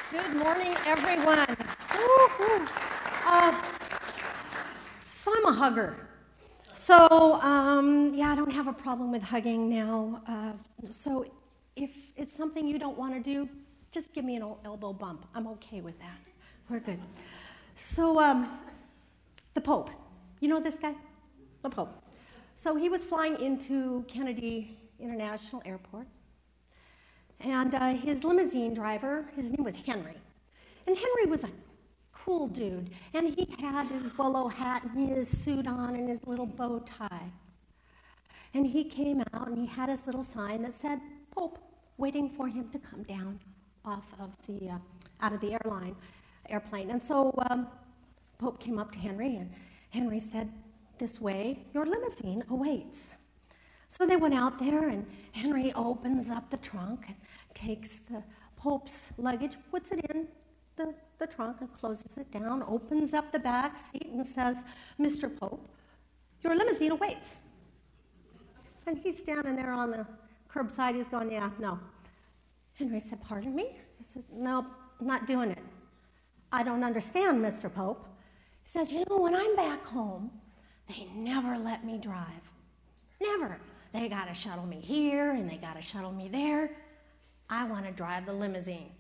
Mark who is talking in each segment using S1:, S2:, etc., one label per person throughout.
S1: Good morning, everyone. Woo-hoo. So I'm a hugger. I don't have a problem with hugging now. So if it's something you don't want to do, just give me an old elbow bump. I'm okay with that. We're good. So the Pope, you know this guy? The Pope. So he was flying into Kennedy International Airport. And his limousine driver, his name was Henry. And Henry was a cool dude. And he had his bolo hat and his suit on and his little bow tie. And he came out and he had his little sign that said, Pope, waiting for him to come down off of out of the airplane. And so Pope came up to Henry and Henry said, this way, your limousine awaits. So they went out there, and Henry opens up the trunk and takes the Pope's luggage, puts it in the trunk and closes it down, opens up the back seat and says, Mr. Pope, your limousine awaits. And he's standing there on the curbside. He's going, yeah, no. Henry said, pardon me? He says, no, I'm not doing it. I don't understand, Mr. Pope. He says, you know, when I'm back home, they never let me drive. Never. They got to shuttle me here, and they got to shuttle me there. I want to drive the limousine.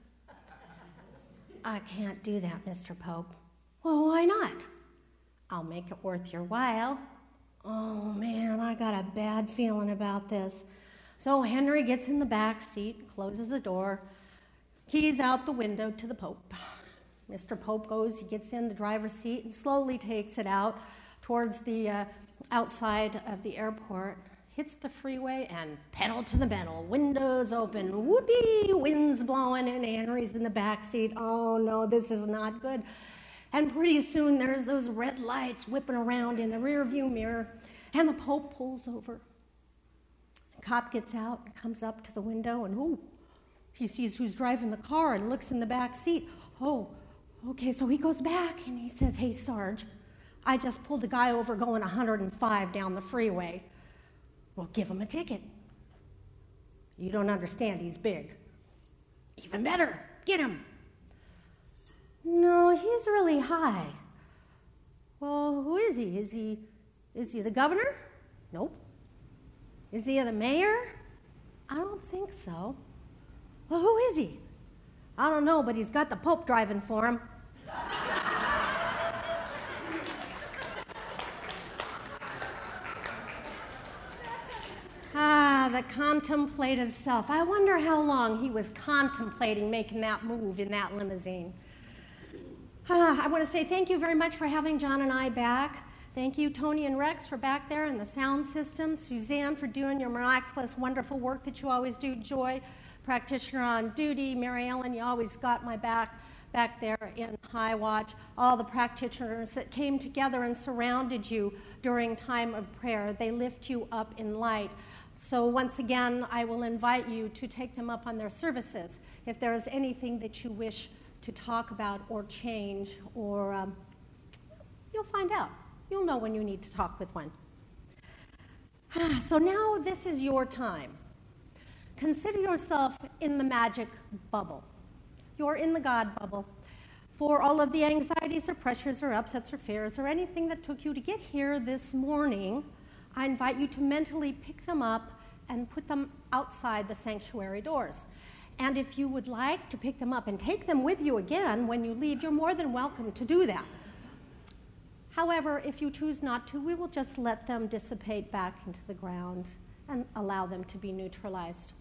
S1: I can't do that, Mr. Pope. Well, why not? I'll make it worth your while. Oh, man, I got a bad feeling about this. So Henry gets in the back seat, closes the door, keys out the window to the Pope. Mr. Pope goes, he gets in the driver's seat and slowly takes it out towards the outside of the airport, hits the freeway, and pedal to the metal. Windows open, whoopee, wind's blowing, and Henry's in the back seat. Oh, no, this is not good. And pretty soon, there's those red lights whipping around in the rearview mirror, and the Pope pulls over. The cop gets out and comes up to the window, and he sees who's driving the car and looks in the back seat. Oh, okay, so he goes back, and he says, hey, Sarge, I just pulled a guy over going 105 down the freeway. Well, give him a ticket. You don't understand, he's big. Even better, get him. No, he's really high. Well, who is he? Is he the governor? Nope. Is he the mayor? I don't think so. Well, who is he? I don't know, but he's got the Pope driving for him. The contemplative self. I wonder how long he was contemplating making that move in that limousine. I want to say thank you very much for having John and I back. Thank you, Tony and Rex, for back there in the sound system. Suzanne, for doing your miraculous, wonderful work that you always do. Joy, practitioner on duty. Mary Ellen, you always got my back there in High Watch. All the practitioners that came together and surrounded you during time of prayer. They lift you up in light. So once again, I will invite you to take them up on their services. If there is anything that you wish to talk about or change, or you'll find out. You'll know when you need to talk with one. So now this is your time. Consider yourself in the magic bubble. You're in the God bubble. For all of the anxieties or pressures or upsets or fears or anything that took you to get here this morning, I invite you to mentally pick them up and put them outside the sanctuary doors. And if you would like to pick them up and take them with you again when you leave, you're more than welcome to do that. However, if you choose not to, we will just let them dissipate back into the ground and allow them to be neutralized.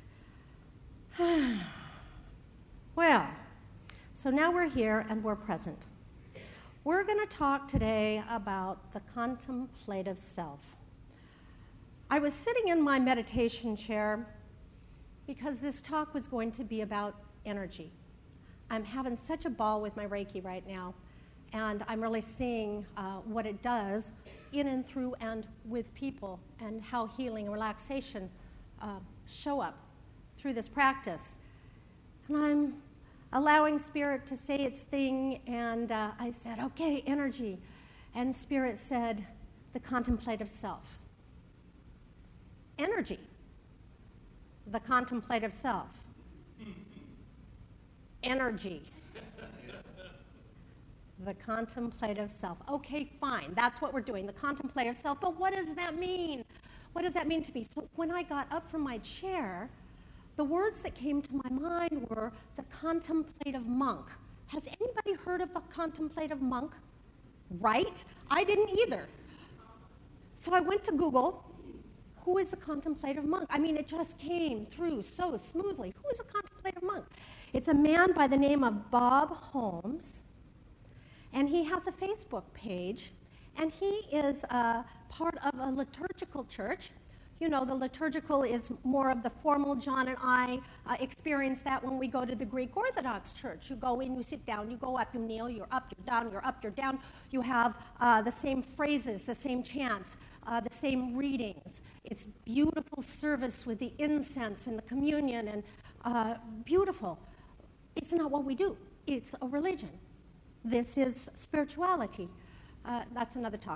S1: Well, so now we're here and we're present. We're going to talk today about the contemplative self. I was sitting in my meditation chair because this talk was going to be about energy. I'm having such a ball with my Reiki right now, and I'm really seeing what it does in and through and with people, and how healing and relaxation show up through this practice. And I'm allowing Spirit to say its thing, and I said, okay, energy. And Spirit said, the contemplative self. Energy, the contemplative self. energy. The contemplative self. Okay, fine. That's what we're doing, the contemplative self. But what does that mean? What does that mean to me? So when I got up from my chair, the words that came to my mind were the contemplative monk. Has anybody heard of a contemplative monk? Right? I didn't either. So I went to Google. Who is a contemplative monk? I mean, it just came through so smoothly. Who is a contemplative monk? It's a man by the name of Bob Holmes, and he has a Facebook page, and he is part of a liturgical church. You know, the liturgical is more of the formal. John and I experience that when we go to the Greek Orthodox Church. You go in, you sit down, you go up, you kneel, you're up, you're down, you're up, you're down. You have the same phrases, the same chants, the same readings. It's beautiful service with the incense and the communion, and beautiful. It's not what we do. It's a religion. This is spirituality. That's another talk.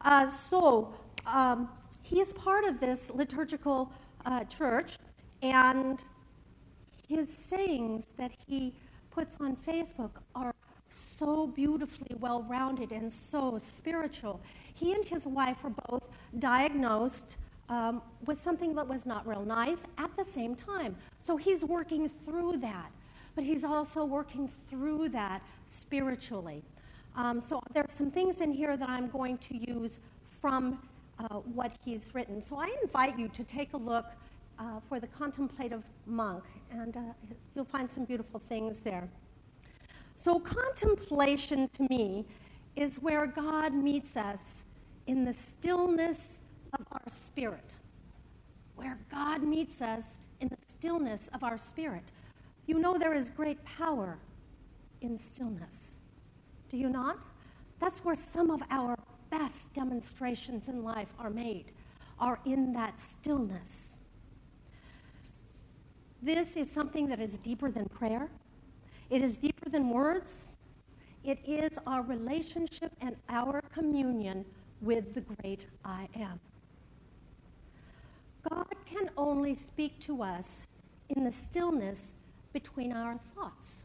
S1: He is part of this liturgical church, and his sayings that he puts on Facebook are so beautifully well-rounded and so spiritual. He and his wife were both diagnosed with something that was not real nice at the same time. So he's working through that, but he's also working through that spiritually. So there are some things in here that I'm going to use from what he's written. So I invite you to take a look for the contemplative monk, and you'll find some beautiful things there. So contemplation to me is where God meets us in the stillness of our spirit. Where God meets us in the stillness of our spirit. You know there is great power in stillness. Do you not? That's where some of our best demonstrations in life are made, are in that stillness. This is something that is deeper than prayer. It is deeper than words. It is our relationship and our communion with the great I am. God can only speak to us in the stillness between our thoughts.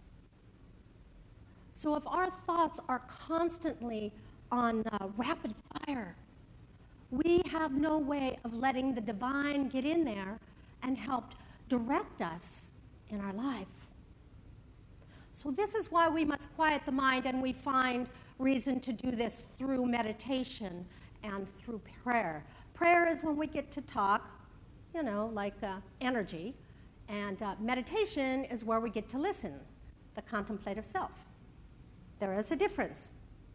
S1: So if our thoughts are constantly on rapid fire, we have no way of letting the divine get in there and help direct us in our life. So this is why we must quiet the mind, and we find reason to do this through meditation and through prayer. Prayer is when we get to talk, you know, like energy, and meditation is where we get to listen, the contemplative self. There is a difference.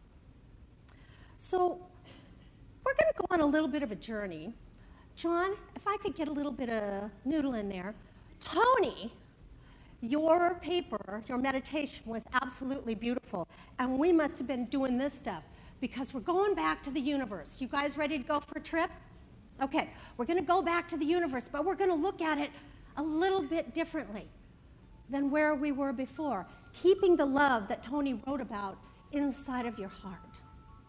S1: So we're going to go on a little bit of a journey. John, if I could get a little bit of noodle in there. Tony, your paper, your meditation was absolutely beautiful, and we must have been doing this stuff because we're going back to the universe. You guys ready to go for a trip? Okay, we're going to go back to the universe, but we're going to look at it a little bit differently than where we were before, keeping the love that Tony wrote about inside of your heart.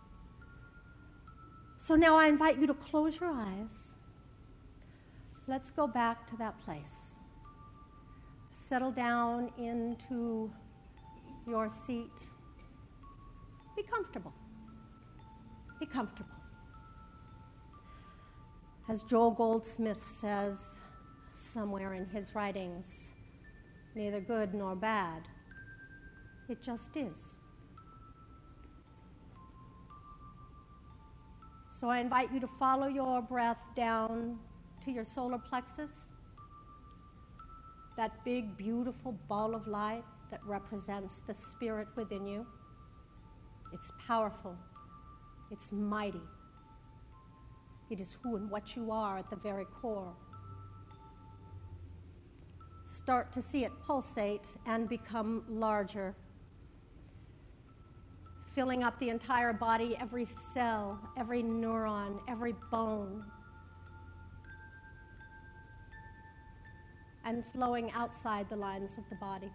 S1: So now I invite you to close your eyes. Let's go back to that place. Settle down into your seat. Be comfortable. Be comfortable. As Joel Goldsmith says somewhere in his writings, neither good nor bad, it just is. So I invite you to follow your breath down to your solar plexus, that big, beautiful ball of light that represents the spirit within you. It's powerful. It's mighty. It is who and what you are at the very core. Start to see it pulsate and become larger, filling up the entire body, every cell, every neuron, every bone, and flowing outside the lines of the body.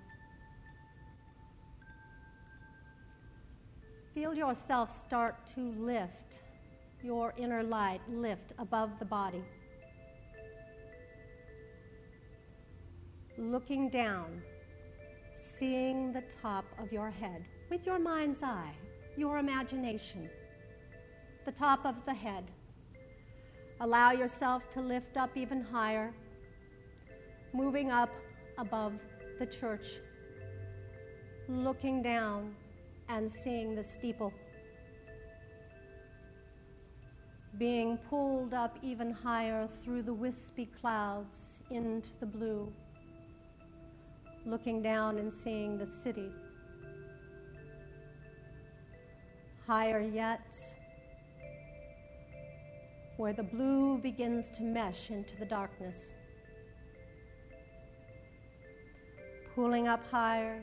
S1: Feel yourself start to lift, your inner light lift above the body. Looking down seeing the top of your head with your mind's eye, your imagination, the top of the head. Allow yourself to lift up even higher, moving up above the church, looking down and seeing the steeple, being pulled up even higher through the wispy clouds into the blue, looking down and seeing the city. Higher yet, where the blue begins to mesh into the darkness. Pulling up higher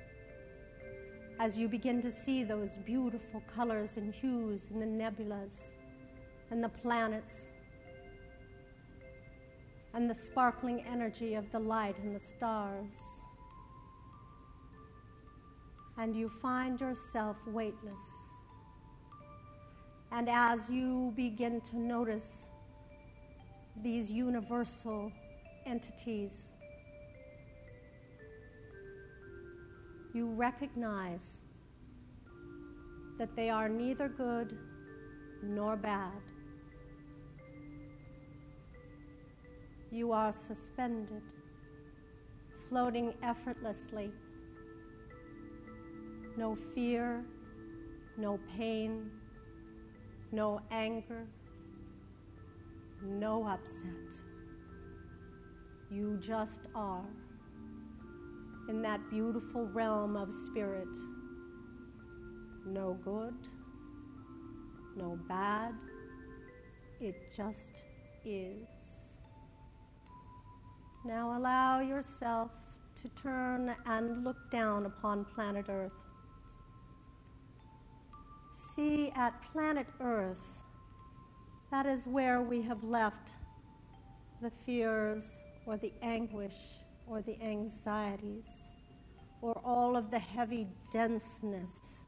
S1: as you begin to see those beautiful colors and hues in the nebulas and the planets and the sparkling energy of the light and the stars. And you find yourself weightless. And as you begin to notice these universal entities, you recognize that they are neither good nor bad. You are suspended, floating effortlessly. No fear, no pain, no anger, no upset. You just are in that beautiful realm of spirit. No good, no bad, it just is. Now allow yourself to turn and look down upon planet Earth. See, at planet Earth, that is where we have left the fears or the anguish or the anxieties or all of the heavy denseness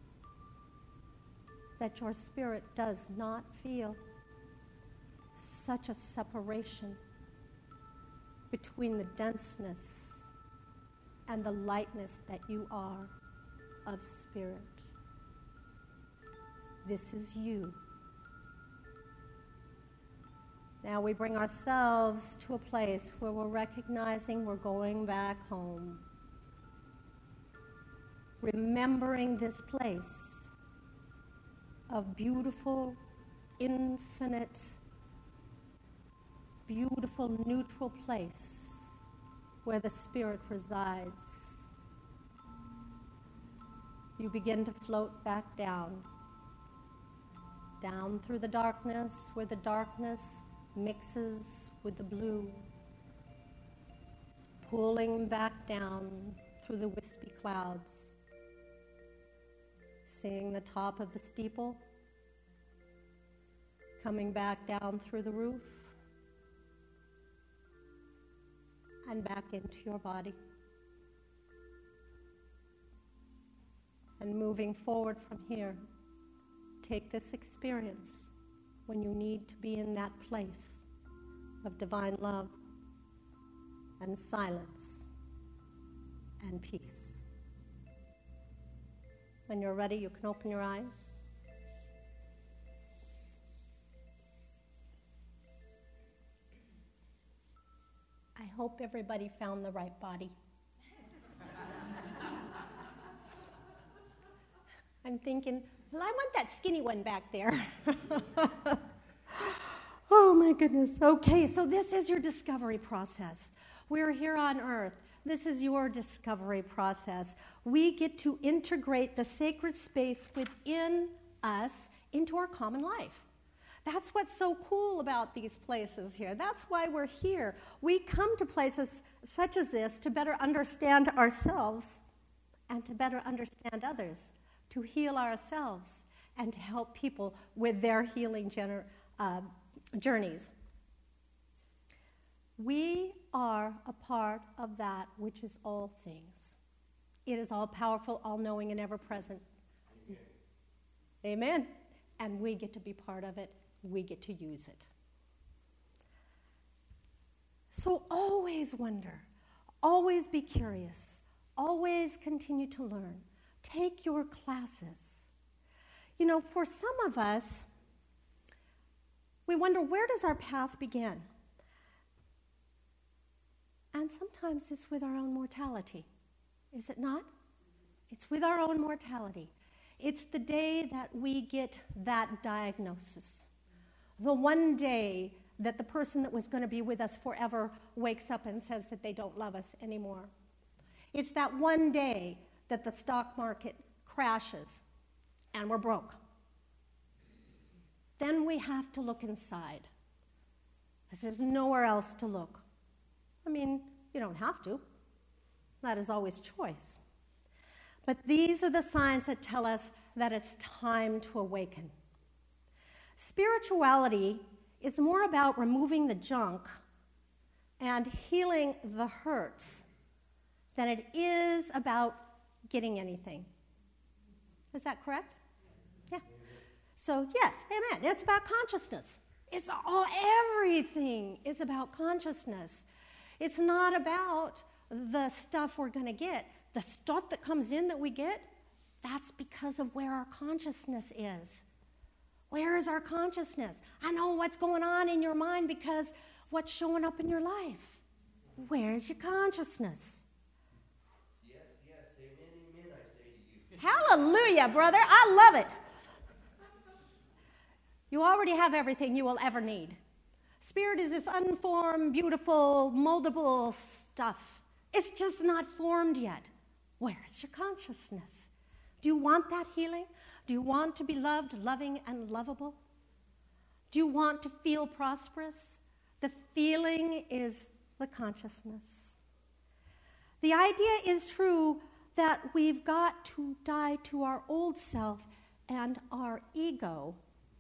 S1: that your spirit does not feel. Such a separation between the denseness and the lightness that you are of spirit. This is you. Now we bring ourselves to a place where we're recognizing we're going back home. Remembering this place of beautiful, infinite, beautiful, neutral place where the spirit resides. You begin to float back down through the darkness, where the darkness mixes with the blue, pulling back down through the wispy clouds, seeing the top of the steeple, coming back down through the roof, and back into your body. And moving forward from here, take this experience when you need to be in that place of divine love and silence and peace. When you're ready, you can open your eyes. I hope everybody found the right body. I'm thinking, well, I want that skinny one back there. Oh my goodness. Okay, so this is your discovery process. We're here on Earth. This is your discovery process. We get to integrate the sacred space within us into our common life. That's what's so cool about these places here. That's why we're here. We come to places such as this to better understand ourselves and to better understand others, to heal ourselves and to help people with their healing journeys. We are a part of that which is all things. It is all powerful, all knowing, and ever present. Amen. And we get to be part of it. We get to use it. So always wonder, always be curious, Always continue to learn. Take your classes. You know, for some of us, we wonder, where does our path begin? And sometimes it's with our own mortality. Is it not? It's with our own mortality. It's the day that we get that diagnosis. The one day that the person that was going to be with us forever wakes up and says that they don't love us anymore. It's that one day that the stock market crashes and we're broke. Then we have to look inside, because there's nowhere else to look. I mean, you don't have to. That is always choice. But these are the signs that tell us that it's time to awaken. Spirituality is more about removing the junk and healing the hurts than it is about getting anything. Is that correct? Yeah. So, yes, amen. It's about consciousness. Everything is about consciousness. It's not about the stuff we're going to get. The stuff that comes in that we get, that's because of where our consciousness is. Where is our consciousness? I know what's going on in your mind because what's showing up in your life. Where is your consciousness?
S2: Yes, amen, I say to you.
S1: Hallelujah, brother. I love it. You already have everything you will ever need. Spirit is this unformed, beautiful, moldable stuff. It's just not formed yet. Where is your consciousness? Do you want that healing? Do you want to be loved, loving, and lovable? Do you want to feel prosperous? The feeling is the consciousness. The idea is true that we've got to die to our old self and our ego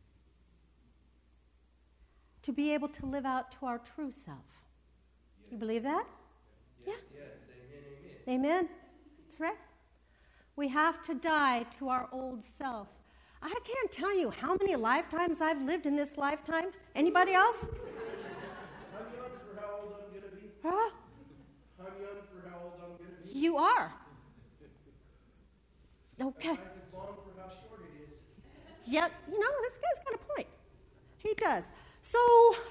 S1: to be able to live out to our true self. Yes. You believe that?
S2: Yes,
S1: yeah.
S2: Yes, amen.
S1: Amen. That's right. We have to die to our old self. I can't tell you how many lifetimes I've lived in this lifetime. Anybody else?
S2: I'm young for how old I'm going to be.
S1: Huh?
S2: I'm young for how old I'm going to be.
S1: You are. Okay.
S2: Life is long for how short it is.
S1: Yeah, you know, this guy's got a point. He does. So,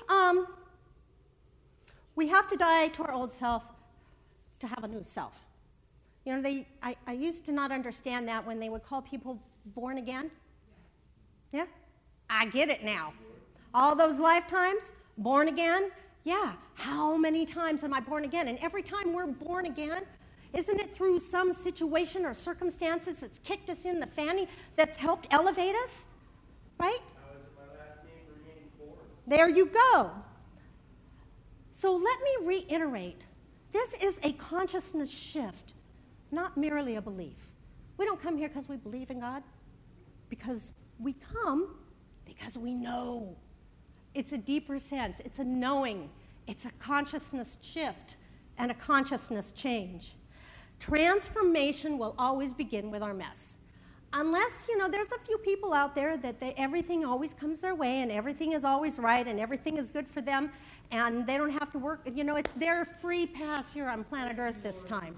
S1: we have to die to our old self to have a new self. You know, I used to not understand that when they would call people born again. Yeah? I get it now. All those lifetimes, born again, yeah. How many times am I born again? And every time we're born again, isn't it through some situation or circumstances that's kicked us in the fanny that's helped elevate us? Right?
S2: How is it my last name remaining born?
S1: There you go. So let me reiterate. This is a consciousness shift, not merely a belief. We don't come here because we believe in God, because we come because we know. It's a deeper sense. It's a knowing. It's a consciousness shift and a consciousness change. Transformation will always begin with our mess. Unless, you know, there's a few people out there that everything always comes their way and everything is always right and everything is good for them and they don't have to work. You know, it's their free pass here on planet Earth this time.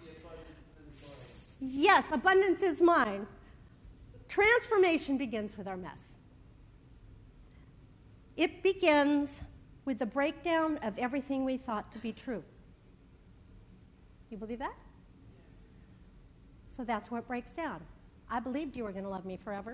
S1: Yes, abundance is mine. Transformation begins with our mess. It begins with the breakdown of everything we thought to be true. You believe that? So that's what breaks down. I believed you were going to love me forever.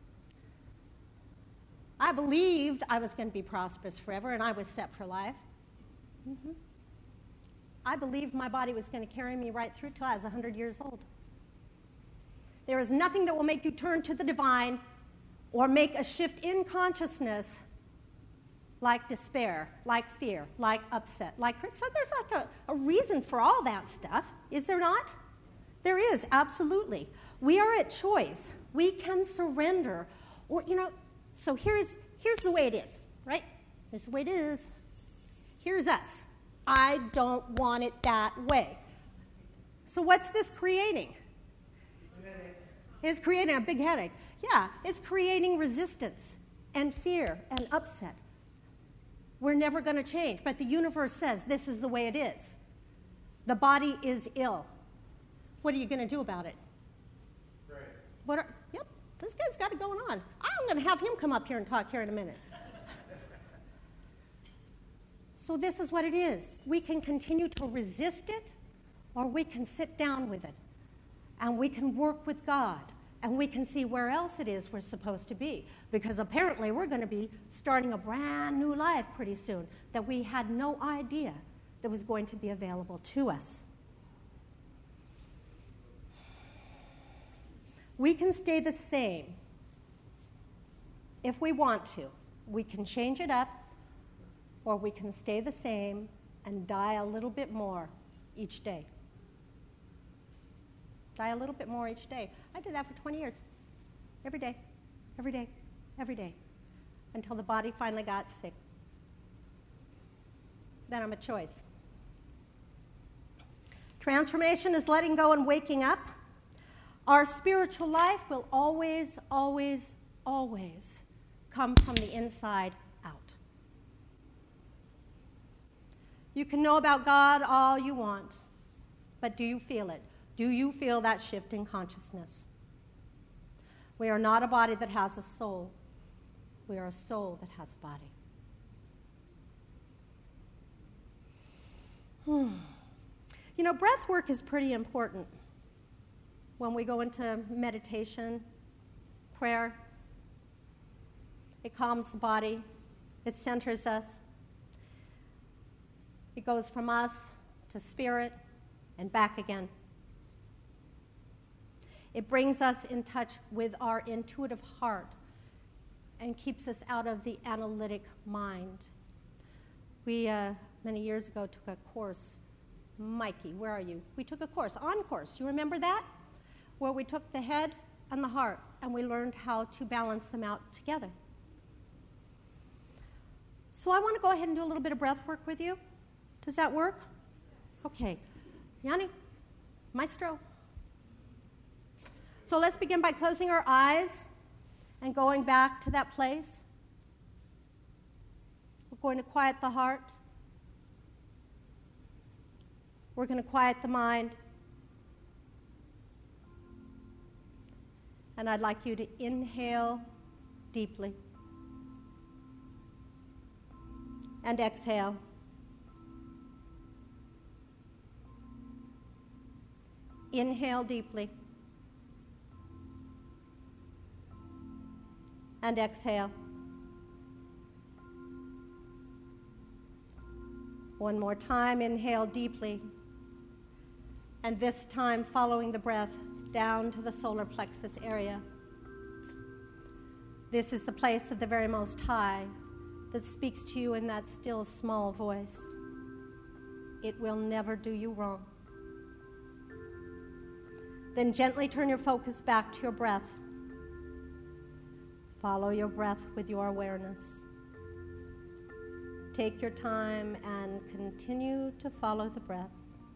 S1: I believed I was going to be prosperous forever and I was set for life. Mm-hmm. I believed my body was going to carry me right through till I was 100 years old. There is nothing that will make you turn to the divine or make a shift in consciousness like despair, like fear, like upset, like... So there's like a reason for all that stuff, is there not? There is, absolutely. We are at choice. We can surrender. Or, you know, so here's the way it is, right? Here's the way it is. Here's us. I don't want it that way. So what's this creating? It's creating a big headache. Yeah, it's creating resistance and fear and upset. We're never going to change, but the universe says this is the way it is. The body is ill. What are you going to do about it?
S2: Pray.
S1: Yep, this guy's got it going on. I'm going to have him come up here and talk here in a minute. So this is what it is. We can continue to resist it, or we can sit down with it. And we can work with God. And we can see where else it is we're supposed to be. Because apparently we're going to be starting a brand new life pretty soon that we had no idea that was going to be available to us. We can stay the same if we want to. We can change it up, or we can stay the same and die a little bit more each day. Die a little bit more each day. I did that for 20 years. Every day, every day, every day, until the body finally got sick. Then I'm a choice. Transformation is letting go and waking up. Our spiritual life will always, always, always come from the inside out. You can know about God all you want, but do you feel it? Do you feel that shift in consciousness? We are not a body that has a soul. We are a soul that has a body. You know, breath work is pretty important when we go into meditation, prayer. It calms the body. It centers us. It goes from us to spirit and back again. It brings us in touch with our intuitive heart and keeps us out of the analytic mind. We, many years ago, took a course. Mikey, where are you? We took a course, On Course. You remember that? Where we took the head and the heart, and we learned how to balance them out together. So I want to go ahead and do a little bit of breath work with you. Does that work? Okay. Yanni, maestro. So let's begin by closing our eyes and going back to that place. We're going to quiet the heart. We're going to quiet the mind. And I'd like you to inhale deeply and exhale. Inhale deeply and exhale. One more time, inhale deeply, and this time following the breath down to the solar plexus area. This is the place of the very Most High that speaks to you in that still small voice. It will never do you wrong. Then gently turn your focus back to your breath. Follow your breath with your awareness. Take your time and continue to follow the breath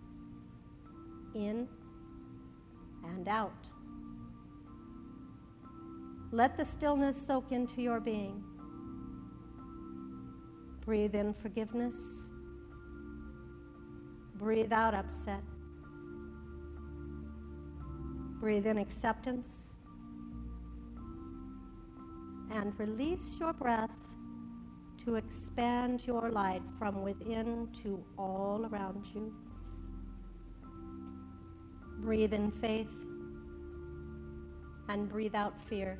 S1: in and out. Let the stillness soak into your being. Breathe in forgiveness. Breathe out upset. Breathe in acceptance. And release your breath to expand your light from within to all around you. Breathe in faith and breathe out fear.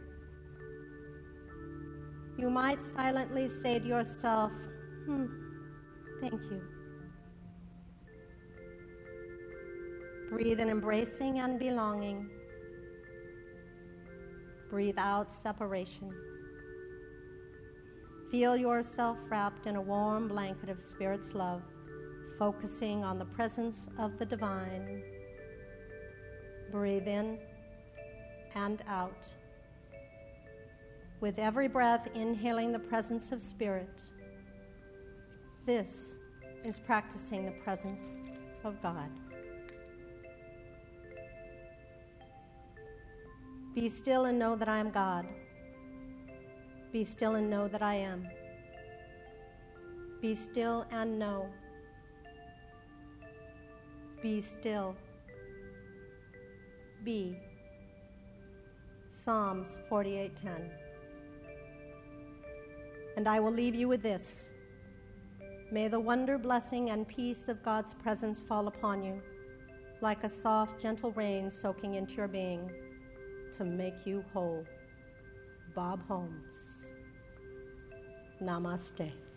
S1: You might silently say to yourself, thank you. Breathe in embracing and belonging. Breathe out separation. Feel yourself wrapped in a warm blanket of Spirit's love, focusing on the presence of the divine. Breathe in and out. With every breath, inhaling the presence of Spirit. This is practicing the presence of God. Be still and know that I am God. Be still and know that I am. Be still and know. Be still B. Psalms 48:10. And I will leave you with this. May the wonder, blessing, and peace of God's presence fall upon you, like a soft, gentle rain soaking into your being to make you whole. Bob Holmes. Namaste.